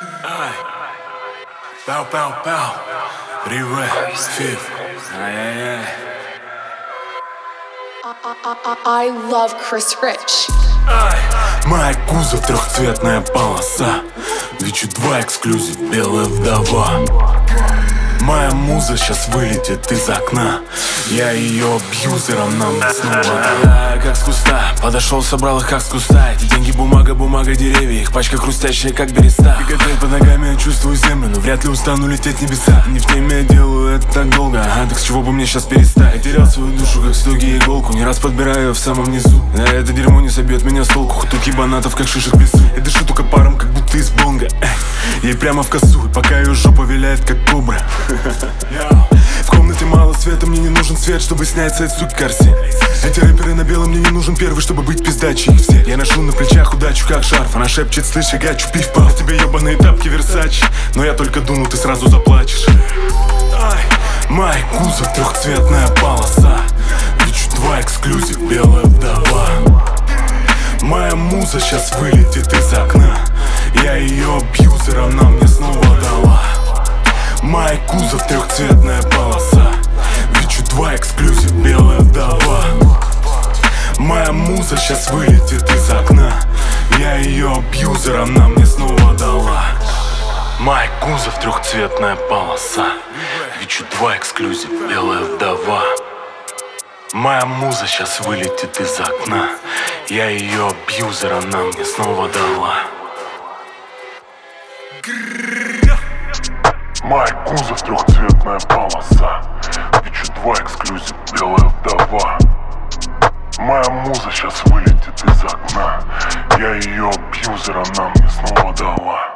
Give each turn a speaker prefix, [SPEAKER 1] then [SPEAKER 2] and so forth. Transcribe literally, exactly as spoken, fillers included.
[SPEAKER 1] Ай, пау-пау-пау, Риве, Фиф, ай-яй-яй.
[SPEAKER 2] I love Chris Rich.
[SPEAKER 1] Ай, моя кузов трехцветная полоса, Вичи два эксклюзив, белая вдова. Моя муза сейчас вылетит из окна, я ее абьюзером нам снова. Я как с куста, подошел, собрал их как с куста. Эти деньги бумага, бумага, деревья, их пачка хрустящая как береста. Пикает под ногами, я чувствую землю, но вряд ли устану лететь в небеса. Не в теме, я делаю это так долго, а так с чего бы мне сейчас перестать? Я терял свою душу, как стоги иголку, не раз подбираю ее в самом низу. А это дерьмо не собьет меня с толку, хутуки банатов, как шишек в лесу. Я дышу только паром, как будто из бонга, ей прямо в косу, и пока ее жопа виляет, как кобра. В комнате мало света, мне не нужен свет, чтобы снять с этой суки корсет. Эти рэперы на белом, мне не нужен первый, чтобы быть пиздачей их все. Я ношу на плечах удачу, как шарф. Она шепчет, слышь, я гачу, пиф-паф. На тебе ебаные тапки Версачи, но я только дуну, ты сразу заплачешь. Ай, май кузов, трехцветная полоса, Вичи два эксклюзив, белая вдова. Моя муза сейчас вылетит из окна, я ее абьюзер, она мне снова дала. Май кузов, трехцветная полоса, Вичи два эксклюзив, белая вдова. Моя муза сейчас вылетит из окна, я ее абьюзер, она мне снова дала. Май кузов, трехцветная полоса, Вичи два эксклюзив, белая вдова. Моя муза сейчас вылетит из окна, я ее абьюзер, она мне снова дала.
[SPEAKER 3] Май кузов, трехцветная полоса, Вичи два эксклюзив, белая вдова. Моя муза сейчас вылетит из окна, я ее абьюзер, она мне снова дала.